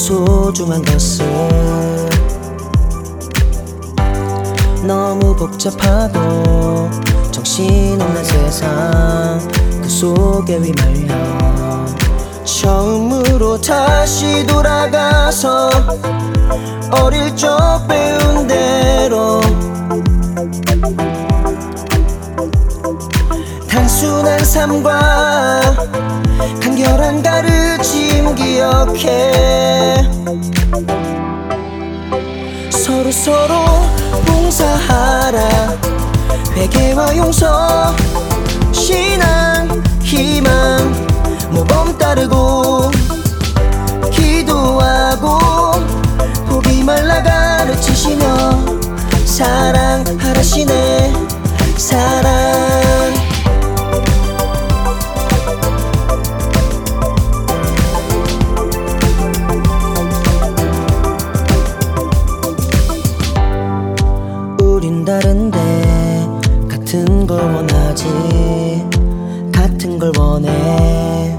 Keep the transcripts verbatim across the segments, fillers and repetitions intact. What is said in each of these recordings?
소중한 것을 너무 복잡하고 정신없는 세상 그 속에 휘말려 처음으로 다시 돌아가서 어릴 적 배운 대로 단순한 삶과 간결한 가르침 기억해 서로 서로 봉사하라 회개와 용서 신앙 희망 모범 따르고 기도하고 포기 말라 가르치시며 사랑하라시네 사랑 우린 다른데 같은 걸 원하지 같은 걸 원해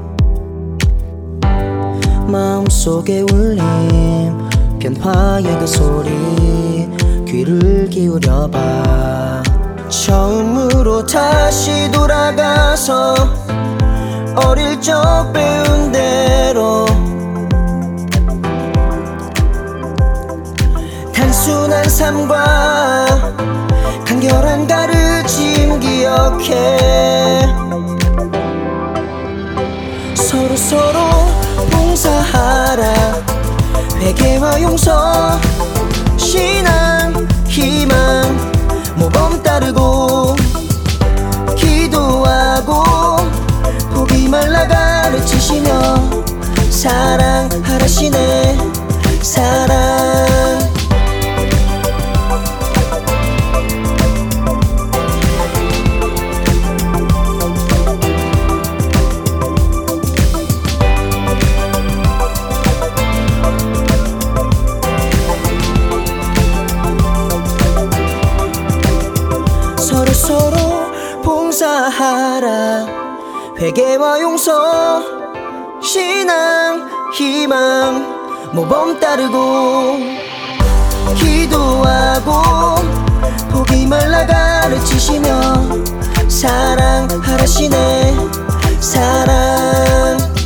마음속에 울림 변화의 그 소리 귀를 기울여봐 처음으로 다시 돌아가서 어릴 적 배운 대로 단순한 삶과 간결한 가르침 기억해 서로 서로 봉사하라 회개와 용서 신앙 희망 모범 따르고 기도하고 포기 말라 가르치시며 사랑하라시네 사랑 서로 서로 봉사하라 회개와 용서 신앙 희망 모범 따르고 기도하고 포기 말라 가르치시며 사랑하라시네 사랑